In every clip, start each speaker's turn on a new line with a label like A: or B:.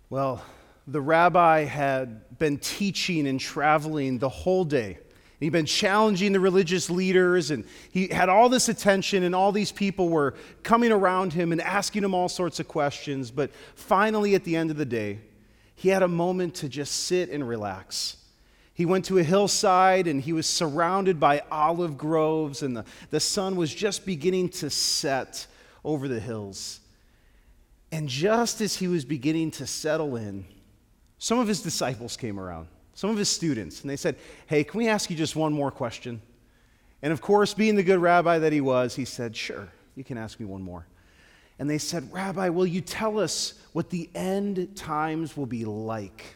A: Well, the rabbi had been teaching and traveling the whole day. He'd been challenging the religious leaders, and he had all this attention, and all these people were coming around him and asking him all sorts of questions. But finally, at the end of the day, he had a moment to just sit and relax. He went to a hillside, and he was surrounded by olive groves, and the sun was just beginning to set over the hills. And just as he was beginning to settle in, some of his disciples came around, some of his students, and they said, "Hey, can we ask you just one more question?" And of course, being the good rabbi that he was, he said, "Sure, you can ask me one more." And they said, "Rabbi, will you tell us what the end times will be like?"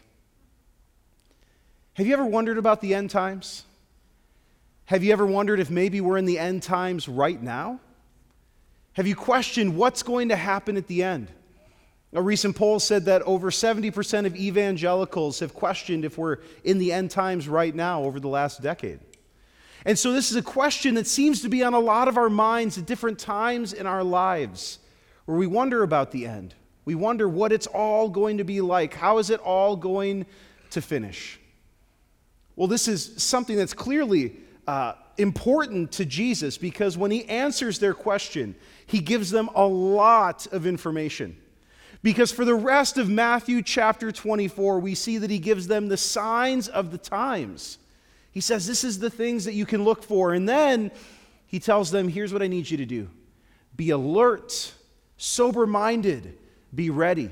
A: Have you ever wondered about the end times? Have you ever wondered if maybe we're in the end times right now? Have you questioned what's going to happen at the end? A recent poll said that over 70% of evangelicals have questioned if we're in the end times right now over the last decade. And so this is a question that seems to be on a lot of our minds at different times in our lives, where we wonder about the end. We wonder what it's all going to be like. How is it all going to finish? Well, this is something that's clearly important to Jesus, because when he answers their question, he gives them a lot of information. Because for the rest of Matthew chapter 24, we see that he gives them the signs of the times. He says, this is the things that you can look for. And then he tells them, here's what I need you to do. Be alert, sober-minded, be ready.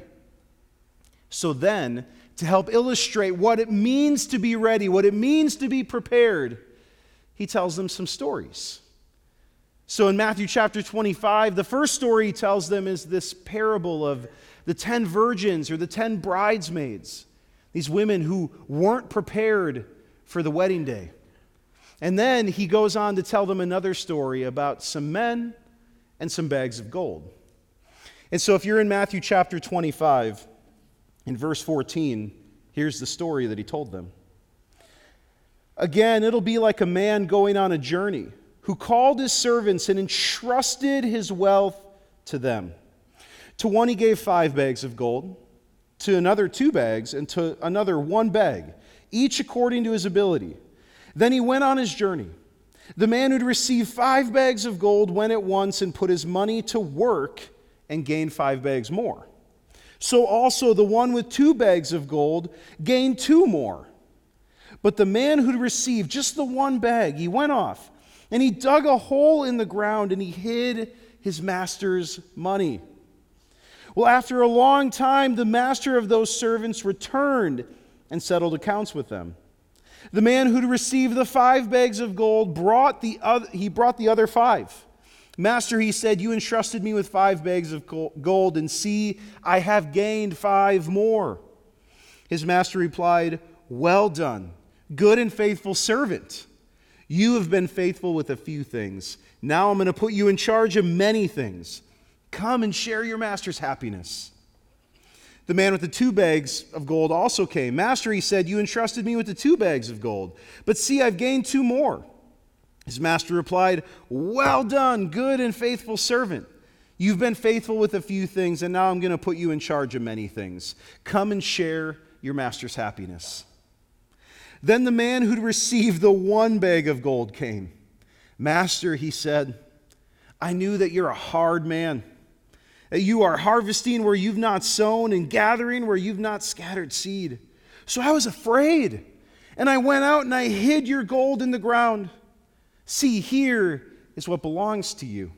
A: So then, to help illustrate what it means to be ready, what it means to be prepared, he tells them some stories. So in Matthew chapter 25, the first story he tells them is this parable of the 10 virgins or the 10 bridesmaids, these women who weren't prepared for the wedding day. And then he goes on to tell them another story about some men and some bags of gold. And so if you're in Matthew chapter 25, in verse 14, here's the story that he told them. Again, it'll be like a man going on a journey who called his servants and entrusted his wealth to them. To one he gave 5 bags of gold, to another 2 bags, and to another 1 bag, each according to his ability. Then he went on his journey. The man who'd received 5 bags of gold went at once and put his money to work and gained 5 bags more. So also the one with 2 bags of gold gained 2 more. But the man who'd received just the 1 bag, he went off, and he dug a hole in the ground, and he hid his master's money. Well, after a long time, the master of those servants returned and settled accounts with them. The man who'd received the 5 bags of gold brought the other 5. Master, he said, you entrusted me with 5 bags of gold, and see, I have gained 5 more. His master replied, well done, good and faithful servant. You have been faithful with a few things. Now I'm going to put you in charge of many things. Come and share your master's happiness. The man with the 2 bags of gold also came. Master, he said, you entrusted me with the 2 bags of gold. But see, I've gained 2 more. His master replied, well done, good and faithful servant. You've been faithful with a few things, and now I'm going to put you in charge of many things. Come and share your master's happiness. Then the man who'd received the 1 bag of gold came. Master, he said, I knew that you're a hard man, that you are harvesting where you've not sown and gathering where you've not scattered seed. So I was afraid, and I went out and I hid your gold in the ground. See, here is what belongs to you.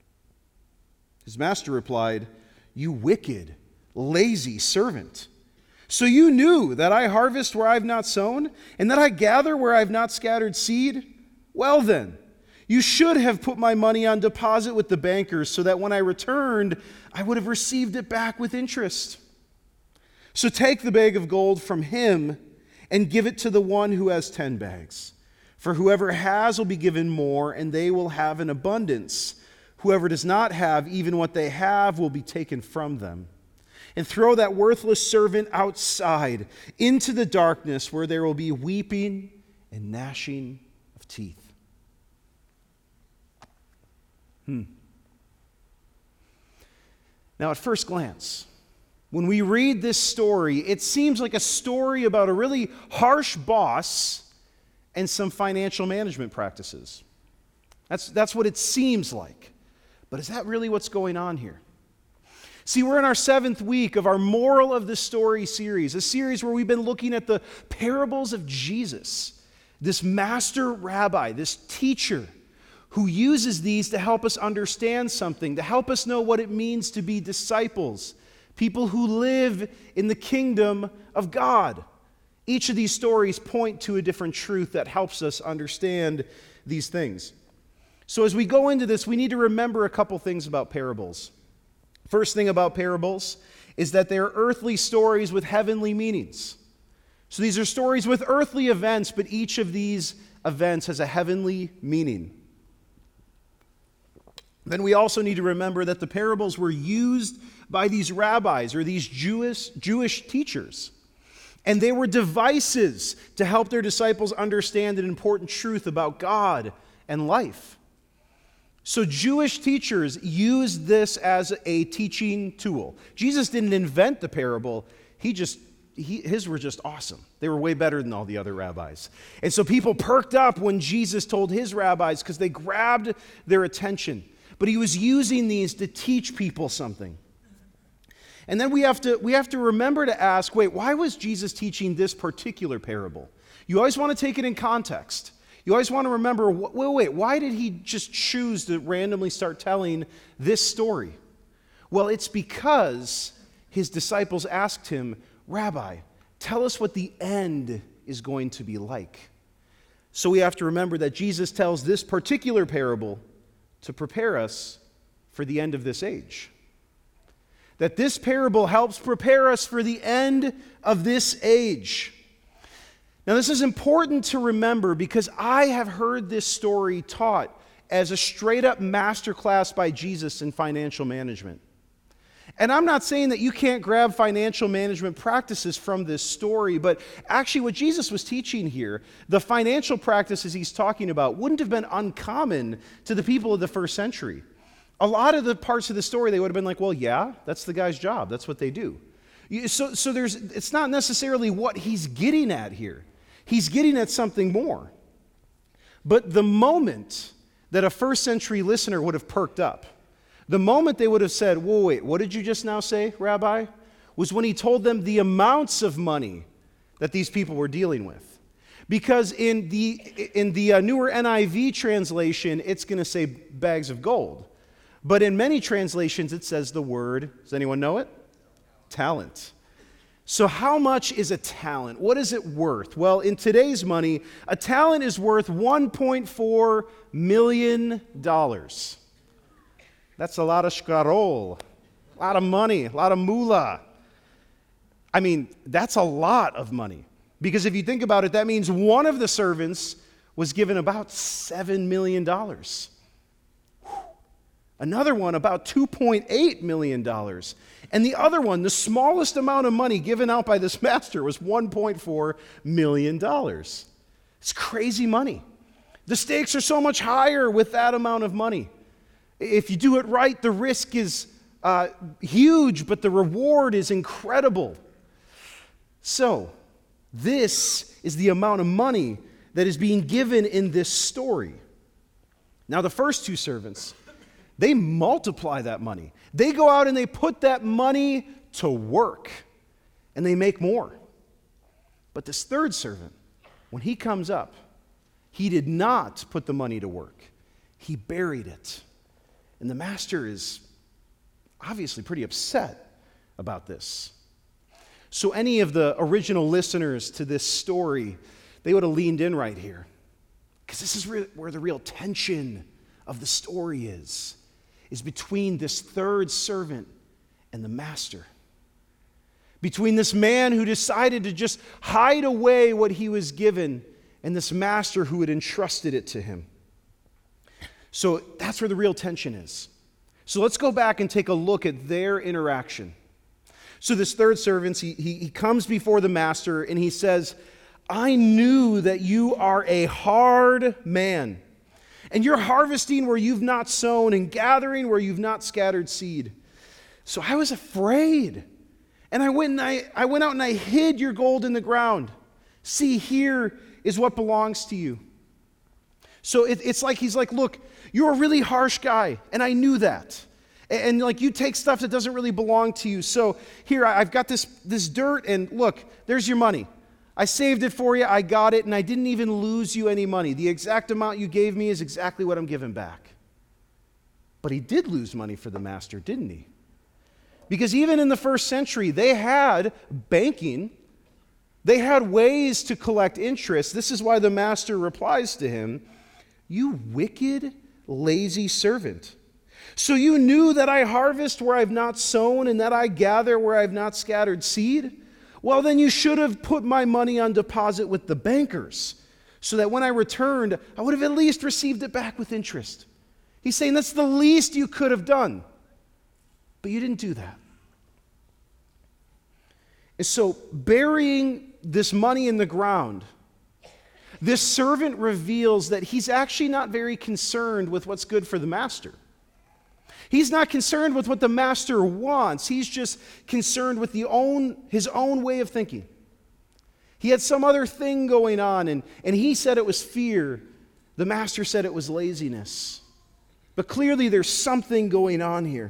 A: His master replied, you wicked, lazy servant. So you knew that I harvest where I've not sown, and that I gather where I've not scattered seed? Well then, you should have put my money on deposit with the bankers, so that when I returned, I would have received it back with interest. So take the bag of gold from him and give it to the one who has 10 bags. For whoever has will be given more, and they will have an abundance. Whoever does not have, even what they have, will be taken from them. And throw that worthless servant outside into the darkness, where there will be weeping and gnashing of teeth. Now, at first glance, When we read this story, it seems like a story about a really harsh boss and some financial management practices. That's what it seems like. But is that really what's going on here? See, we're in our 7th week of our Moral of the Story series, a series where we've been looking at the parables of Jesus, this master rabbi, this teacher who uses these to help us understand something, to help us know what it means to be disciples, people who live in the kingdom of God. Each of these stories point to a different truth that helps us understand these things. So as we go into this, we need to remember a couple things about parables. First thing about parables is that they are earthly stories with heavenly meanings. So these are stories with earthly events, but each of these events has a heavenly meaning. Then we also need to remember that the parables were used by these rabbis or these Jewish teachers. And they were devices to help their disciples understand an important truth about God and life. So Jewish teachers used this as a teaching tool. Jesus didn't invent the parable. His were just awesome. They were way better than all the other rabbis. And so people perked up when Jesus told his rabbis because they grabbed their attention. But he was using these to teach people something. And then we have to remember to ask, wait, why was Jesus teaching this particular parable? You always want to take it in context. You always want to remember, wait, why did he just choose to randomly start telling this story? Well, it's because his disciples asked him, Rabbi, tell us what the end is going to be like. So we have to remember that Jesus tells this particular parable to prepare us for the end of this age. That this parable helps prepare us for the end of this age. Now, this is important to remember because I have heard this story taught as a straight-up masterclass by Jesus in financial management. And I'm not saying that you can't grab financial management practices from this story, but actually what Jesus was teaching here, the financial practices he's talking about, wouldn't have been uncommon to the people of the first century. A lot of the parts of the story, they would have been like, well, yeah, that's the guy's job. That's what they do. So it's not necessarily what he's getting at here. He's getting at something more. But the moment that a first century listener would have perked up, the moment they would have said, whoa, wait, what did you just now say, Rabbi? Was when he told them the amounts of money that these people were dealing with. Because in the newer NIV translation, it's going to say bags of gold. But in many translations, it says the word, does anyone know it? Talent. So how much is a talent? What is it worth? Well, in today's money, a talent is worth $1.4 million. That's a lot of shkarol, a lot of money, a lot of moolah. I mean, that's a lot of money. Because if you think about it, that means one of the servants was given about $7 million. Another one about $2.8 million. And the other one, the smallest amount of money given out by this master was $1.4 million. It's crazy money. The stakes are so much higher with that amount of money. If you do it right, the risk is huge, but the reward is incredible. So, this is the amount of money that is being given in this story. Now, the first two servants, they multiply that money. They go out and they put that money to work, and they make more. But this third servant, when he comes up, he did not put the money to work. He buried it. And the master is obviously pretty upset about this. So any of the original listeners to this story, they would have leaned in right here. Because this is where the real tension of the story is between this third servant and the master. Between this man who decided to just hide away what he was given and this master who had entrusted it to him. So that's where the real tension is. So let's go back and take a look at their interaction. So this third servant, he comes before the master and he says, I knew that you are a hard man, and you're harvesting where you've not sown and gathering where you've not scattered seed. So I was afraid,
B: And I went out and I hid your gold in the ground. See, here is what belongs to you. So it's like he's like, look, you're a really harsh guy, and I knew that. And like you take stuff that doesn't really belong to you. So here, I've got this dirt, and look, there's your money. I saved it for you, I got it, and I didn't even lose you any money. The exact amount you gave me is exactly what I'm giving back. But he did lose money for the master, didn't he? Because even in the first century, they had banking. They had ways to collect interest. This is why the master replies to him, "You wicked, lazy servant. So you knew that I harvest where I've not sown and that I gather where I've not scattered seed? Well, then you should have put my money on deposit with the bankers, so that when I returned, I would have at least received it back with interest." He's saying that's the least you could have done. But you didn't do that. And so, burying this money in the ground, this servant reveals that he's actually not very concerned with what's good for the master. He's not concerned with what the master wants. He's just concerned with his own way of thinking. He had some other thing going on, and he said it was fear. The master said it was laziness. But clearly there's something going on here.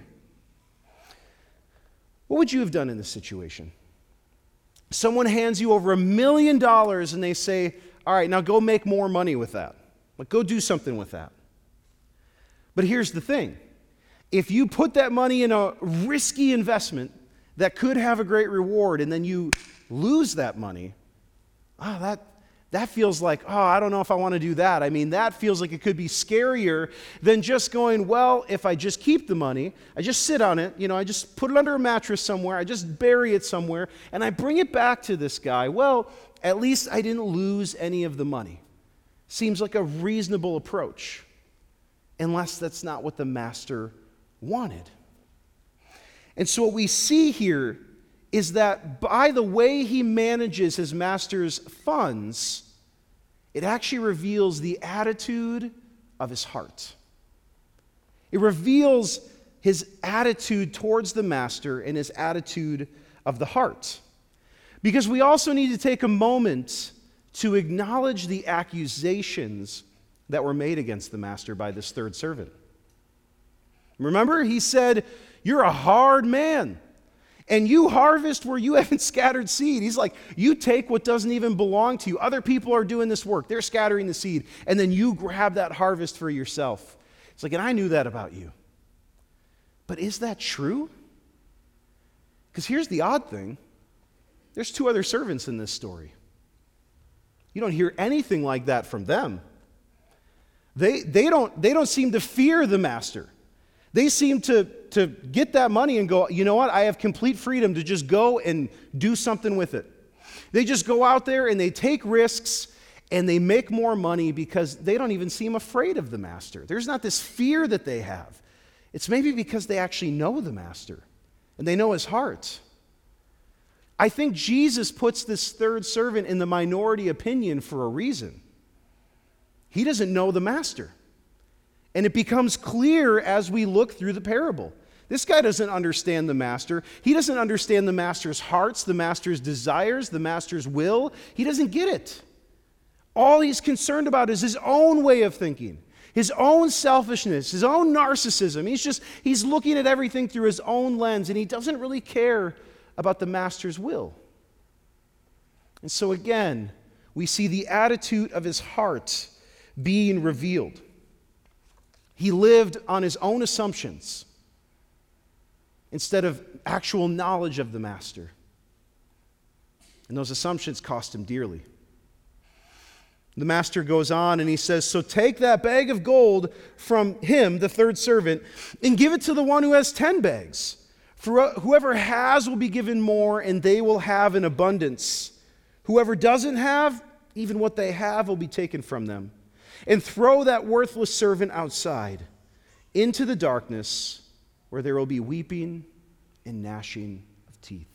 B: What would you have done in this situation? Someone hands you over $1 million and they say, all right, now go make more money with that. Like, go do something with that. But here's the thing. If you put that money in a risky investment that could have a great reward and then you lose that money, that feels like, I don't know if I want to do that. I mean, that feels like it could be scarier than just going, well, if I just keep the money, I just sit on it, I just put it under a mattress somewhere, I just bury it somewhere, and I bring it back to this guy. Well, at least I didn't lose any of the money. Seems like a reasonable approach, unless that's not what the master wanted. And so what we see here is that by the way he manages his master's funds, it actually reveals the attitude of his heart. It reveals his attitude towards the master and his attitude of the heart. Because we also need to take a moment to acknowledge the accusations that were made against the master by this third servant. Remember, he said, "You're a hard man, and you harvest where you haven't scattered seed." He's like, you take what doesn't even belong to you. Other people are doing this work. They're scattering the seed, and then you grab that harvest for yourself. It's like, and I knew that about you. But is that true? Because here's the odd thing. There's 2 other servants in this story. You don't hear anything like that from them. They don't seem to fear the master. They seem to get that money and go, you know what? I have complete freedom to just go and do something with it. They just go out there and they take risks and they make more money because they don't even seem afraid of the master. There's not this fear that they have. It's maybe because they actually know the master and they know his heart. I think Jesus puts this third servant in the minority opinion for a reason. He doesn't know the master. And it becomes clear as we look through the parable. This guy doesn't understand the master. He doesn't understand the master's hearts, the master's desires, the master's will. He doesn't get it. All he's concerned about is his own way of thinking, his own selfishness, his own narcissism. He's looking at everything through his own lens, and he doesn't really care about the master's will. And so again, we see the attitude of his heart being revealed. He lived on his own assumptions instead of actual knowledge of the master. And those assumptions cost him dearly. The master goes on and he says, "So take that bag of gold from him, the third servant, and give it to the one who has 10 bags. For whoever has will be given more, and they will have in abundance. Whoever doesn't have, even what they have will be taken from them. And throw that worthless servant outside into the darkness where there will be weeping and gnashing of teeth."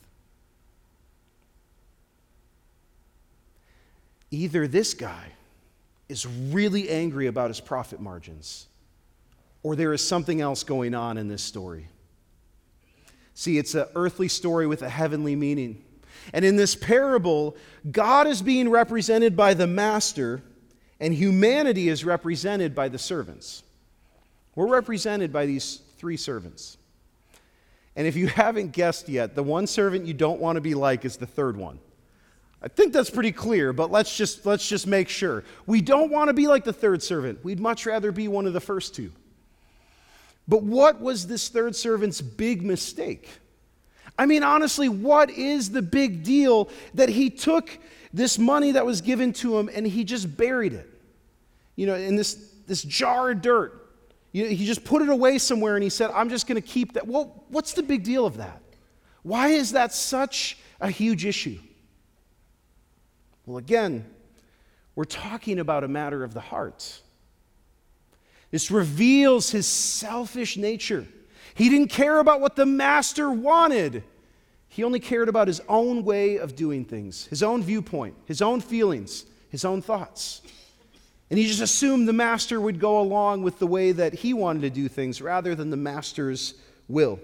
B: Either this guy is really angry about his profit margins, or there is something else going on in this story. See, it's an earthly story with a heavenly meaning. And in this parable, God is being represented by the master, and humanity is represented by the servants. We're represented by these three servants. And if you haven't guessed yet, the one servant you don't want to be like is the third one. I think that's pretty clear, but let's just make sure. We don't want to be like the third servant. We'd much rather be one of the first two. But what was this third servant's big mistake? I mean, honestly, what is the big deal that he took this money that was given to him and he just buried it? In this jar of dirt. He just put it away somewhere and he said, I'm just going to keep that. Well, what's the big deal of that? Why is that such a huge issue? Well, again, we're talking about a matter of the heart. This reveals his selfish nature. He didn't care about what the master wanted. He only cared about his own way of doing things, his own viewpoint, his own feelings, his own thoughts. And he just assumed the master would go along with the way that he wanted to do things rather than the master's will.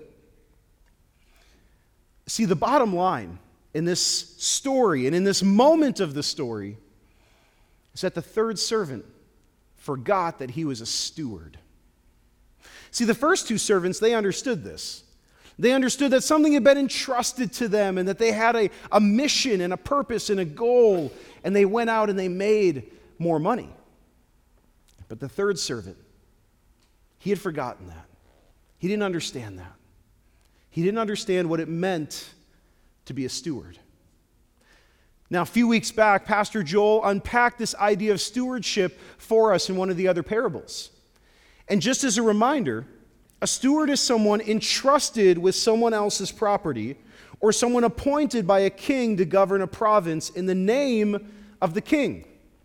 B: See, the bottom line in this story and in this moment of the story is that the third servant forgot that he was a steward. See, the first two servants, they understood this. They understood that something had been entrusted to them and that they had a mission and a purpose and a goal, and they went out and they made more money. But the third servant, he had forgotten that. He didn't understand that. He didn't understand what it meant to be a steward. Now, a few weeks back, Pastor Joel unpacked this idea of stewardship for us in one of the other parables. And just as a reminder, a steward is someone entrusted with someone else's property or someone appointed by a king to govern a province in the name of the king.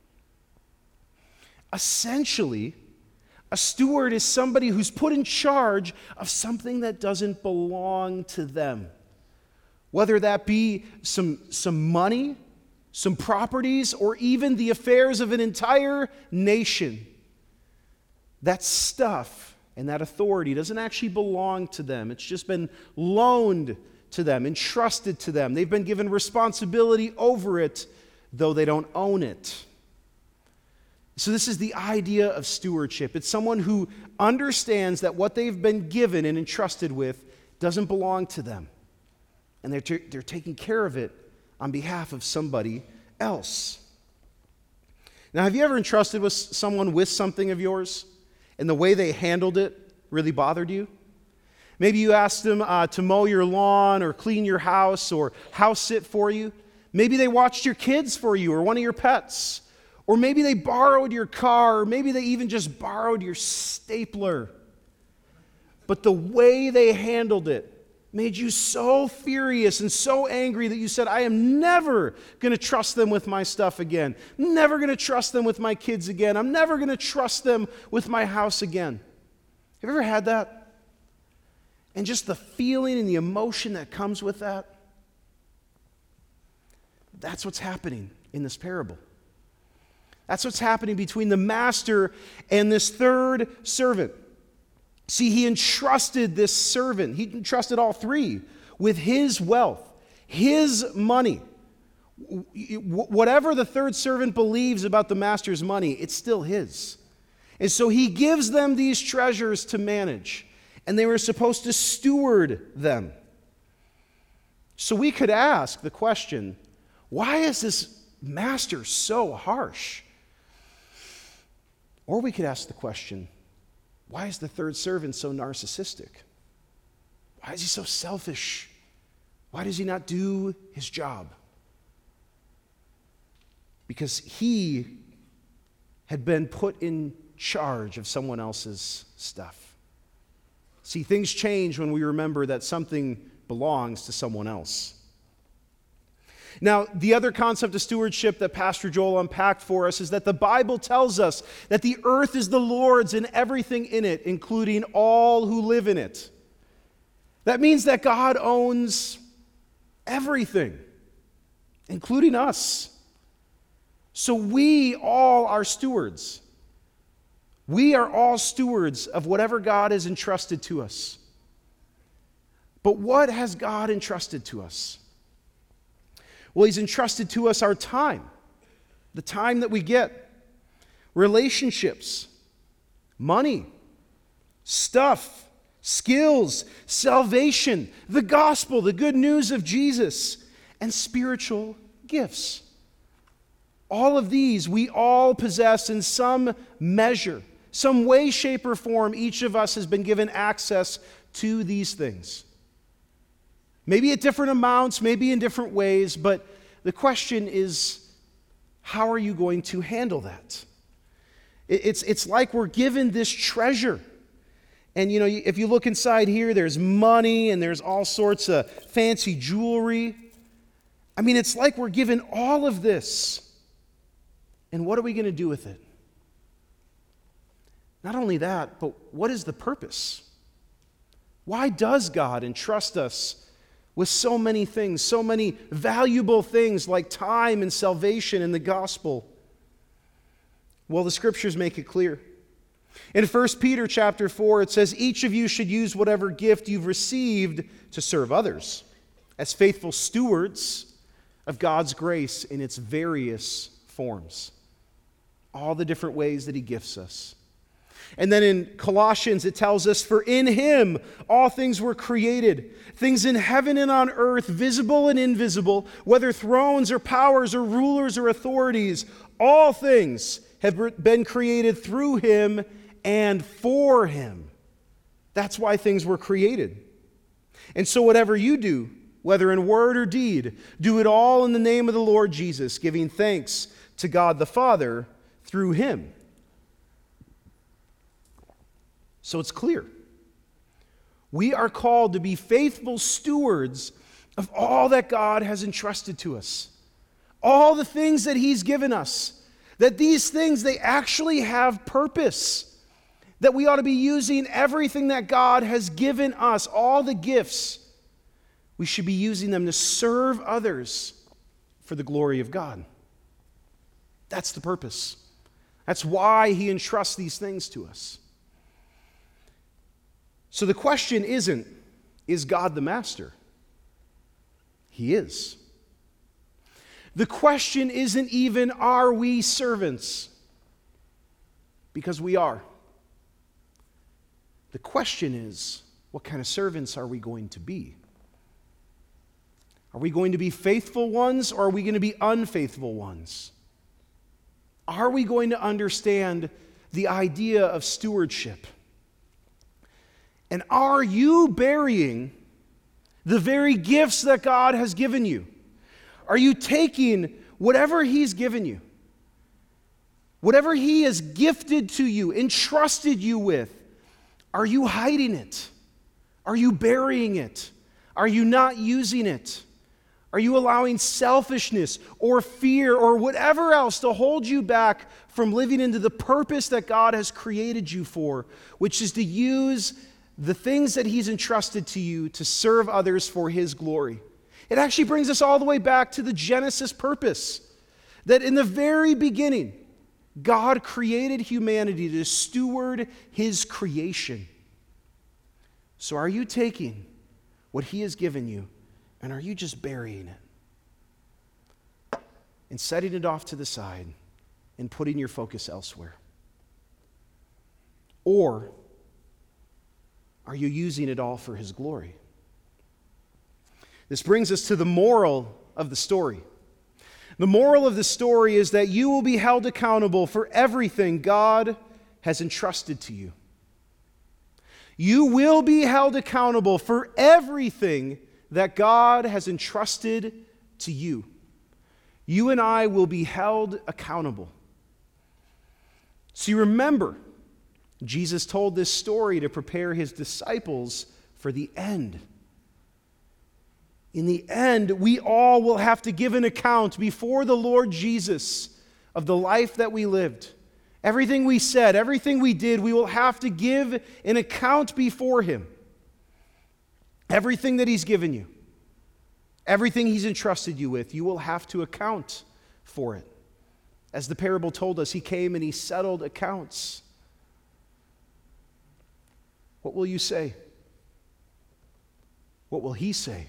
B: Essentially, a steward is somebody who's put in charge of something that doesn't belong to them. Whether that be some money, some properties, or even the affairs of an entire nation. That stuff and that authority doesn't actually belong to them. It's just been loaned to them, entrusted to them. They've been given responsibility over it, though they don't own it. So this is the idea of stewardship. It's someone who understands that what they've been given and entrusted with doesn't belong to them. And they're taking care of it on behalf of somebody else. Now, have you ever entrusted with someone with something of yours and the way they handled it really bothered you? Maybe you asked them to mow your lawn or clean your house or house sit for you. Maybe they watched your kids for you or one of your pets. Or maybe they borrowed your car, or maybe they even just borrowed your stapler. But the way they handled it made you so furious and so angry that you said, I am never going to trust them with my stuff again. Never going to trust them with my kids again. I'm never going to trust them with my house again. Have you ever had that? And just the feeling and the emotion that comes with that? That's what's happening in this parable. That's what's happening between the master and this third servant. See, he entrusted this servant, he entrusted all three with his wealth, his money. Whatever the third servant believes about the master's money, it's still his. And so he gives them these treasures to manage, and they were supposed to steward them. So we could ask the question, why is this master so harsh? Or we could ask the question, why is the third servant so narcissistic? Why is he so selfish? Why does he not do his job? Because he had been put in charge of someone else's stuff. See, things change when we remember that something belongs to someone else. Now, the other concept of stewardship that Pastor Joel unpacked for us is that the Bible tells us that the earth is the Lord's and everything in it, including all who live in it. That means that God owns everything, including us. So we all are stewards. We are all stewards of whatever God has entrusted to us. But what has God entrusted to us? Well, He's entrusted to us our time, the time that we get, relationships, money, stuff, skills, salvation, the gospel, the good news of Jesus, and spiritual gifts. All of these we all possess in some measure, some way, shape, or form. Each of us has been given access to these things. Maybe at different amounts, maybe in different ways, but the question is, how are you going to handle that? It's like we're given this treasure. And you know, if you look inside here, there's money and there's all sorts of fancy jewelry. I mean, it's like we're given all of this. And what are we going to do with it? Not only that, but what is the purpose? Why does God entrust us with so many things, so many valuable things like time and salvation and the gospel? Well, the scriptures make it clear. In 1 Peter chapter 4, it says, each of you should use whatever gift you've received to serve others as faithful stewards of God's grace in its various forms. All the different ways that He gifts us. And then in Colossians, it tells us, for in Him all things were created, things in heaven and on earth, visible and invisible, whether thrones or powers or rulers or authorities, all things have been created through Him and for Him. That's why things were created. And so whatever you do, whether in word or deed, do it all in the name of the Lord Jesus, giving thanks to God the Father through Him. So it's clear. We are called to be faithful stewards of all that God has entrusted to us. All the things that He's given us. That these things, they actually have purpose. That we ought to be using everything that God has given us, all the gifts. We should be using them to serve others for the glory of God. That's the purpose. That's why He entrusts these things to us. So the question isn't, is God the master? He is. The question isn't even, are we servants? Because we are. The question is, what kind of servants are we going to be? Are we going to be faithful ones, or are we going to be unfaithful ones? Are we going to understand the idea of stewardship? And are you burying the very gifts that God has given you? Are you taking whatever He's given you, whatever He has gifted to you, entrusted you with, are you hiding it? Are you burying it? Are you not using it? Are you allowing selfishness or fear or whatever else to hold you back from living into the purpose that God has created you for, which is to use the things that He's entrusted to you to serve others for His glory? It actually brings us all the way back to the Genesis purpose, that in the very beginning, God created humanity to steward His creation. So are you taking what He has given you, and are you just burying it and setting it off to the side and putting your focus elsewhere? Or are you using it all for His glory? This brings us to the moral of the story. The moral of the story is that you will be held accountable for everything God has entrusted to you. You will be held accountable for everything that God has entrusted to you. You and I will be held accountable. So you remember, Jesus told this story to prepare His disciples for the end. In the end, we all will have to give an account before the Lord Jesus of the life that we lived. Everything we said, everything we did, we will have to give an account before Him. Everything that He's given you, everything He's entrusted you with, you will have to account for it. As the parable told us, He came and He settled accounts. What will you say? what will he say?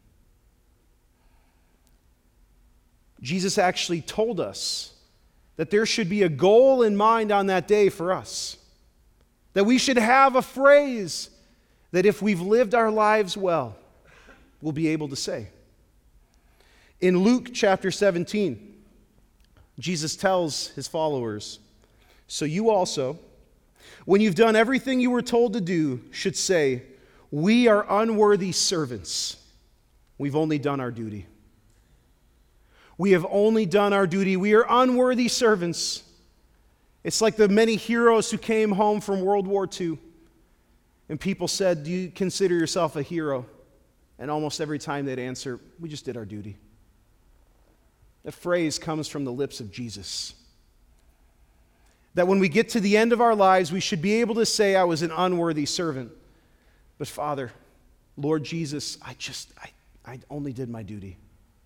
B: Jesus actually told us that there should be a goal in mind on that day for us. That we should have a phrase that if we've lived our lives well, we'll be able to say. In Luke chapter 17, Jesus tells his followers, "So you also, when you've done everything you were told to do, should say, 'We are unworthy servants. We've only done our duty.'" We have only done our duty. We are unworthy servants. It's like the many heroes who came home from World War II. And people said, "Do you consider yourself a hero?" And almost every time they'd answer, "We just did our duty." That phrase comes from the lips of Jesus. That when we get to the end of our lives, we should be able to say, "I was an unworthy servant. But Father, Lord Jesus, I only did my duty."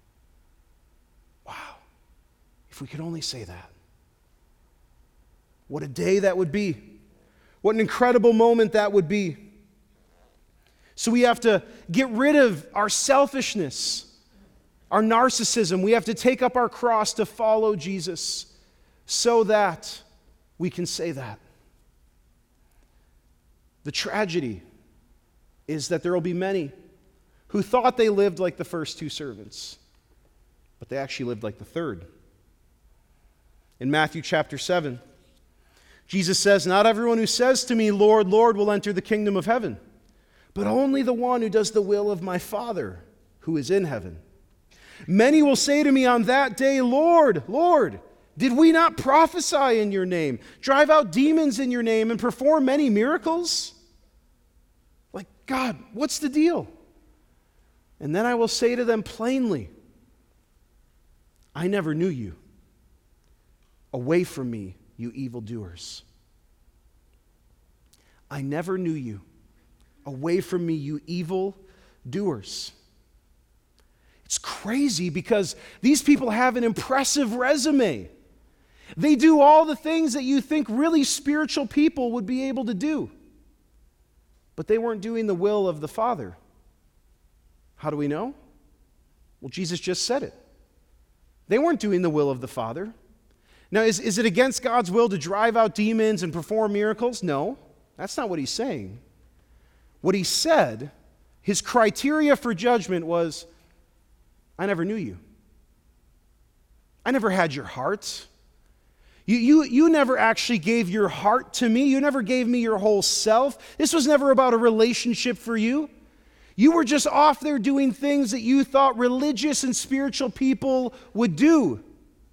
B: Wow. If we could only say that. What a day that would be. What an incredible moment that would be. So we have to get rid of our selfishness, our narcissism. We have to take up our cross to follow Jesus so that we can say that. The tragedy is that there will be many who thought they lived like the first two servants, but they actually lived like the third. In Matthew chapter 7, Jesus says, "Not everyone who says to me, 'Lord, Lord,' will enter the kingdom of heaven, but only the one who does the will of my Father who is in heaven. Many will say to me on that day, 'Lord, Lord, did we not prophesy in your name, drive out demons in your name, and perform many miracles?'" Like, God, what's the deal? "And then I will say to them plainly, 'I never knew you. Away from me, you evildoers.'" I never knew you. Away from me, you evildoers. It's crazy because these people have an impressive resume. They do all the things that you think really spiritual people would be able to do. But they weren't doing the will of the Father. How do we know? Well, Jesus just said it. They weren't doing the will of the Father. Now, is it against God's will to drive out demons and perform miracles? No, that's not what he's saying. What he said, his criteria for judgment was, "I never knew you. I never had your heart. You never actually gave your heart to me. You never gave me your whole self. This was never about a relationship for you. You were just off there doing things that you thought religious and spiritual people would do."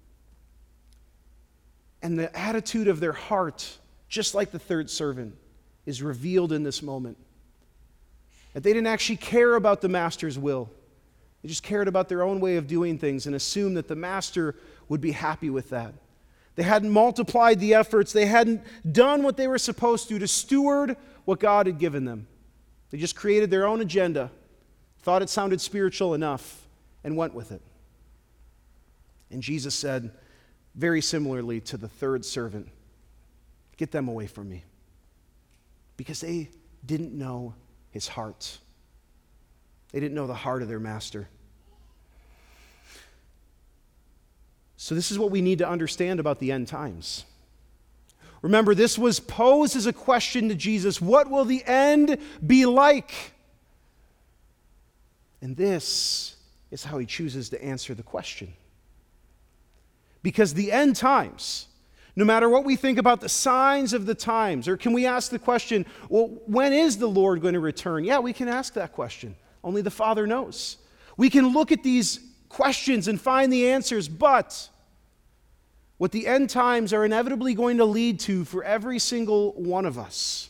B: And the attitude of their heart, just like the third servant, is revealed in this moment. That they didn't actually care about the master's will. They just cared about their own way of doing things and assumed that the master would be happy with that. They hadn't multiplied the efforts. They hadn't done what they were supposed to steward what God had given them. They just created their own agenda, thought it sounded spiritual enough, and went with it. And Jesus said, very similarly to the third servant, "Get them away from me." Because they didn't know his heart. They didn't know the heart of their master. So this is what we need to understand about the end times. Remember, this was posed as a question to Jesus. What will the end be like? And this is how he chooses to answer the question. Because the end times, no matter what we think about the signs of the times, or can we ask the question, well, when is the Lord going to return? Yeah, we can ask that question. Only the Father knows. We can look at these questions and find the answers, but what the end times are inevitably going to lead to for every single one of us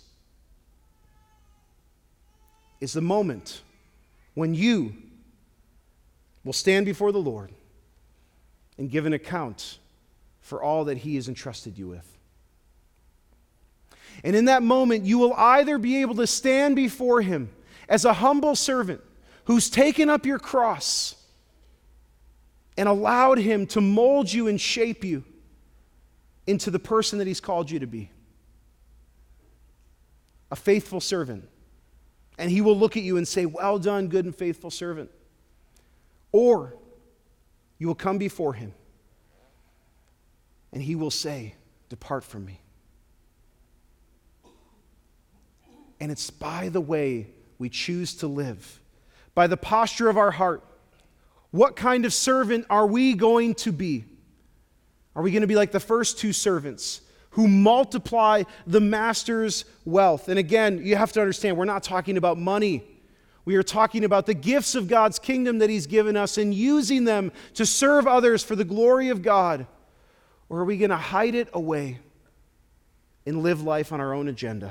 B: is the moment when you will stand before the Lord and give an account for all that he has entrusted you with. And in that moment, you will either be able to stand before him as a humble servant who's taken up your cross and allowed him to mold you and shape you into the person that he's called you to be. A faithful servant, and he will look at you and say, "Well done, good and faithful servant." Or you will come before him, and he will say, "Depart from me." And it's by the way we choose to live, by the posture of our heart. What kind of servant are we going to be? Are we going to be like the first two servants who multiply the master's wealth? And again, you have to understand, we're not talking about money. We are talking about the gifts of God's kingdom that he's given us and using them to serve others for the glory of God. Or are we going to hide it away and live life on our own agenda?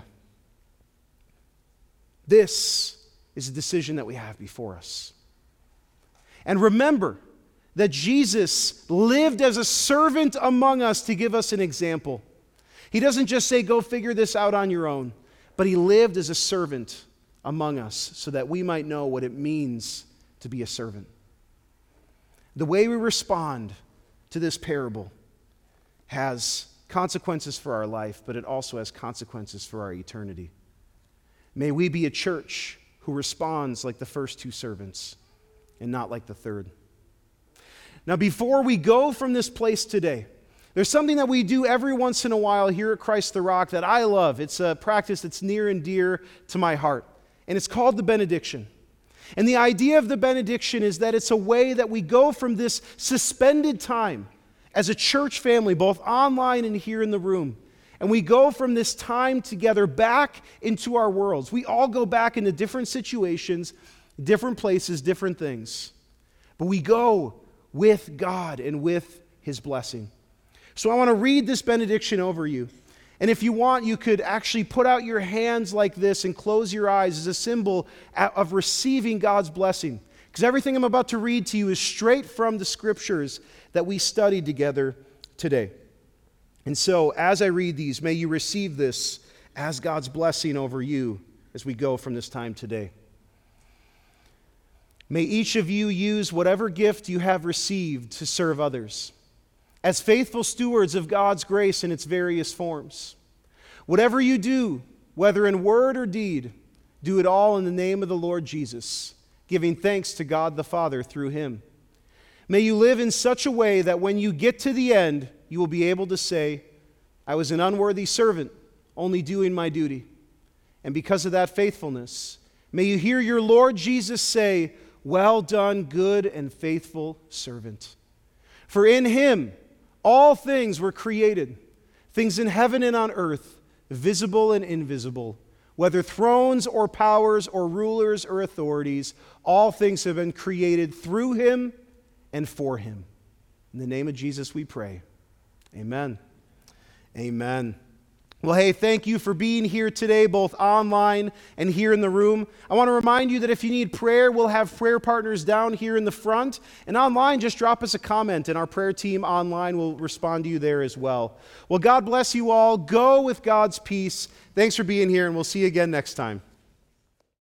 B: This is a decision that we have before us. And remember that Jesus lived as a servant among us to give us an example. He doesn't just say, "Go figure this out on your own," but he lived as a servant among us so that we might know what it means to be a servant. The way we respond to this parable has consequences for our life, but it also has consequences for our eternity. May we be a church who responds like the first two servants and not like the third. Now, before we go from this place today, there's something that we do every once in a while here at Christ the Rock that I love. It's a practice that's near and dear to my heart, and it's called the benediction. And the idea of the benediction is that it's a way that we go from this suspended time as a church family, both online and here in the room, and we go from this time together back into our worlds. We all go back into different situations, different places, different things. But we go with God and with his blessing. So I want to read this benediction over you. And if you want, you could actually put out your hands like this and close your eyes as a symbol of receiving God's blessing. Because everything I'm about to read to you is straight from the scriptures that we studied together today. And so as I read these, may you receive this as God's blessing over you as we go from this time today. May each of you use whatever gift you have received to serve others, as faithful stewards of God's grace in its various forms. Whatever you do, whether in word or deed, do it all in the name of the Lord Jesus, giving thanks to God the Father through him. May you live in such a way that when you get to the end, you will be able to say, "I was an unworthy servant, only doing my duty." And because of that faithfulness, may you hear your Lord Jesus say, "Well done, good and faithful servant." For in him all things were created, things in heaven and on earth, visible and invisible, whether thrones or powers or rulers or authorities, all things have been created through him and for him. In the name of Jesus we pray. Amen. Amen. Well, hey, thank you for being here today, both online and here in the room. I want to remind you that if you need prayer, we'll have prayer partners down here in the front. And online, just drop us a comment, and our prayer team online will respond to you there as well. Well, God bless you all. Go with God's peace. Thanks for being here, and we'll see you again next time.